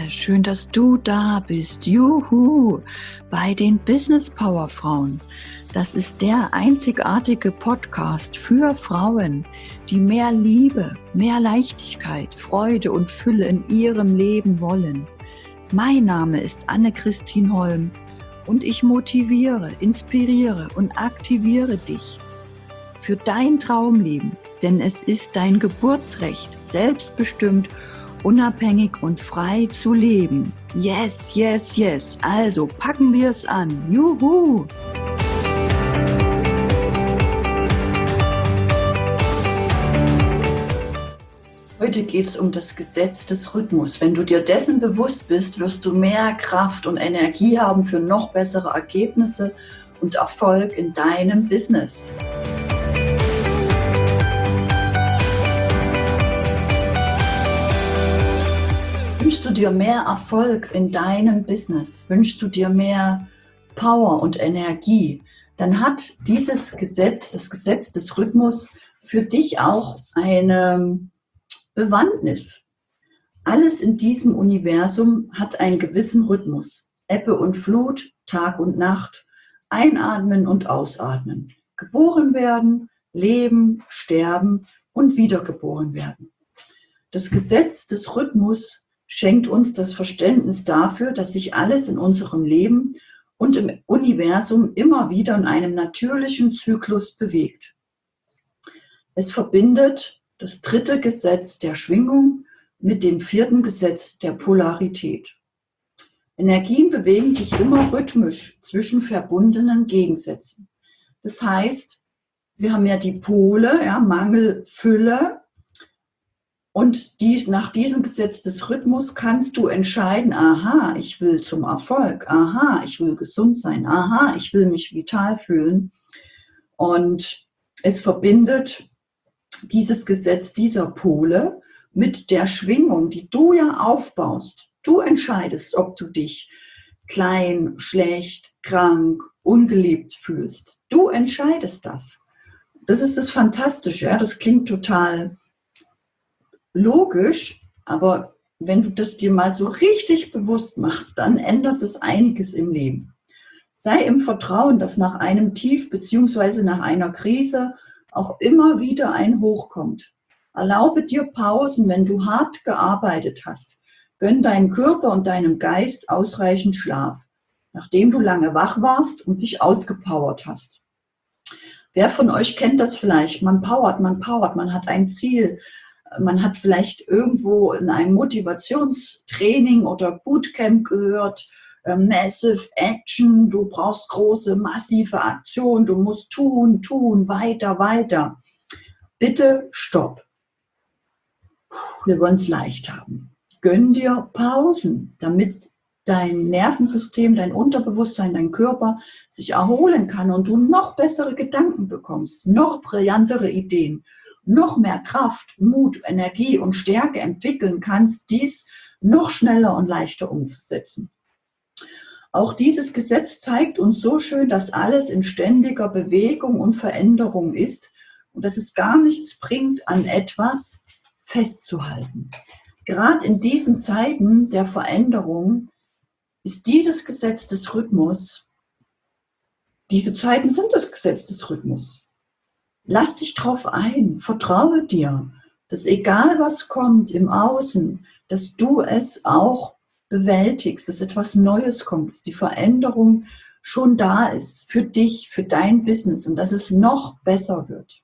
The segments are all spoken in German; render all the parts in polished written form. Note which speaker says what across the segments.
Speaker 1: schön, dass du da bist. Juhu, bei den Business Power Frauen. Das ist der einzigartige Podcast für Frauen, die mehr Liebe, mehr Leichtigkeit, Freude und Fülle in ihrem Leben wollen. Mein Name ist Anne-Christine Holm und ich motiviere, inspiriere und aktiviere dich für dein Traumleben, denn es ist dein Geburtsrecht, selbstbestimmt, unabhängig und frei zu leben. Yes, yes, yes. Also packen wir es an. Juhu! Heute geht es um das Gesetz des Rhythmus. Wenn du dir dessen bewusst bist, wirst du mehr Kraft und Energie haben für noch bessere Ergebnisse und Erfolg in deinem Business. Wünschst du dir mehr Erfolg in deinem Business? Wünschst du dir mehr Power und Energie? Dann hat dieses Gesetz, das Gesetz des Rhythmus, für dich auch eine Bewandtnis. Alles in diesem Universum hat einen gewissen Rhythmus. Ebbe und Flut, Tag und Nacht, einatmen und ausatmen. Geboren werden, leben, sterben und wiedergeboren werden. Das Gesetz des Rhythmus schenkt uns das Verständnis dafür, dass sich alles in unserem Leben und im Universum immer wieder in einem natürlichen Zyklus bewegt. Es verbindet das dritte Gesetz der Schwingung mit dem vierten Gesetz der Polarität. Energien bewegen sich immer rhythmisch zwischen verbundenen Gegensätzen. Das heißt, wir haben ja die Pole, Mangel, Fülle. Und nach diesem Gesetz des Rhythmus kannst du entscheiden, aha, ich will zum Erfolg, aha, ich will gesund sein, aha, ich will mich vital fühlen. Und es verbindet dieses Gesetz dieser Pole mit der Schwingung, die du ja aufbaust. Du entscheidest, ob du dich klein, schlecht, krank, ungeliebt fühlst. Du entscheidest das. Das ist das Fantastische, das klingt total logisch, aber wenn du das dir mal so richtig bewusst machst, dann ändert es einiges im Leben. Sei im Vertrauen, dass nach einem Tief bzw. nach einer Krise auch immer wieder ein Hoch kommt. Erlaube dir Pausen, wenn du hart gearbeitet hast. Gönn deinem Körper und deinem Geist ausreichend Schlaf, nachdem du lange wach warst und dich ausgepowert hast. Wer von euch kennt das vielleicht? Man powert, man hat ein Ziel. Man hat vielleicht irgendwo in einem Motivationstraining oder Bootcamp gehört, Massive Action, du brauchst große, massive Aktion, du musst tun, weiter. Bitte stopp. Wir wollen es leicht haben. Gönn dir Pausen, damit dein Nervensystem, dein Unterbewusstsein, dein Körper sich erholen kann und du noch bessere Gedanken bekommst, noch brillantere Ideen, noch mehr Kraft, Mut, Energie und Stärke entwickeln kannst, dies noch schneller und leichter umzusetzen. Auch dieses Gesetz zeigt uns so schön, dass alles in ständiger Bewegung und Veränderung ist und dass es gar nichts bringt, an etwas festzuhalten. Gerade in diesen Zeiten der Veränderung ist dieses Gesetz des Rhythmus, diese Zeiten sind das Gesetz des Rhythmus. Lass dich drauf ein, vertraue dir, dass egal was kommt im Außen, dass du es auch bewältigst, dass etwas Neues kommt, dass die Veränderung schon da ist für dich, für dein Business und dass es noch besser wird.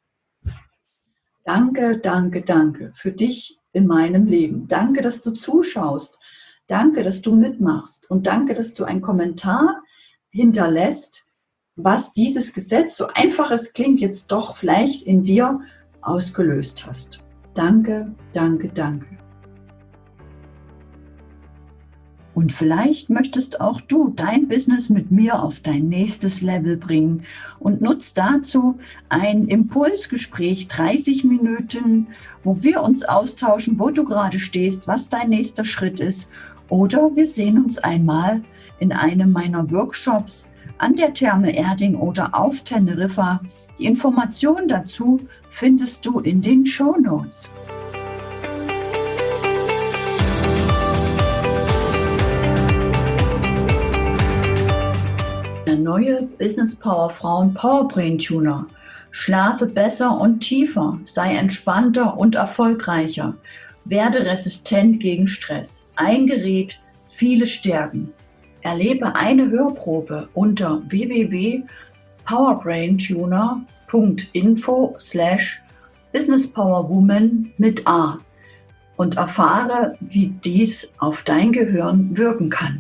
Speaker 1: Danke, danke, danke für dich in meinem Leben. Danke, dass du zuschaust. Danke, dass du mitmachst und danke, dass du einen Kommentar hinterlässt, was dieses Gesetz, so einfach es klingt, jetzt doch vielleicht in dir ausgelöst hast. Danke, danke, danke. Und vielleicht möchtest auch du dein Business mit mir auf dein nächstes Level bringen und nutzt dazu ein Impulsgespräch, 30 Minuten, wo wir uns austauschen, wo du gerade stehst, was dein nächster Schritt ist. Oder wir sehen uns einmal in einem meiner Workshops an der Therme Erding oder auf Teneriffa. Die Informationen dazu findest du in den Shownotes. der neue Business Power Frauen Powerbrain Tuner. Schlafe besser und tiefer, sei entspannter und erfolgreicher, werde resistent gegen Stress. Ein Gerät, viele Stärken. Erlebe eine Hörprobe unter www.powerbraintuner.info/businesspowerwoman mit A und erfahre, wie dies auf dein Gehirn wirken kann.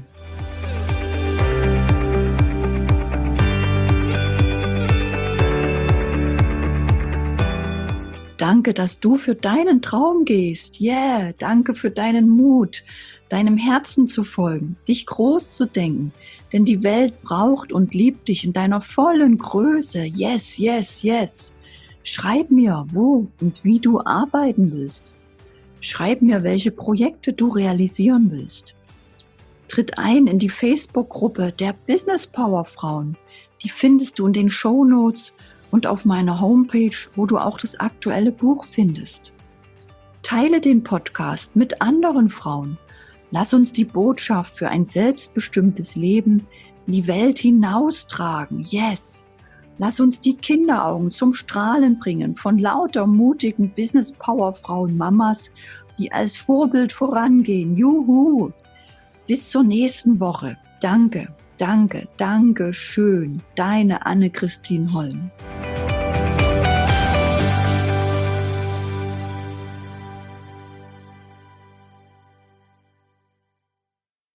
Speaker 1: Danke, dass du für deinen Traum gehst. Yeah, danke für deinen Mut, deinem Herzen zu folgen, dich groß zu denken. Denn die Welt braucht und liebt dich in deiner vollen Größe. Yes, yes, yes. Schreib mir, wo und wie du arbeiten willst. Schreib mir, welche Projekte du realisieren willst. Tritt ein in die Facebook-Gruppe der Business Power Frauen. Die findest du in den Shownotes und auf meiner Homepage, wo du auch das aktuelle Buch findest. Teile den Podcast mit anderen Frauen. Lass uns die Botschaft für ein selbstbestimmtes Leben in die Welt hinaustragen. Yes! Lass uns die Kinderaugen zum Strahlen bringen von lauter mutigen Business Power Frauen Mamas, die als Vorbild vorangehen. Juhu! Bis zur nächsten Woche. Danke, danke, danke schön. Deine Anne-Christine Holm.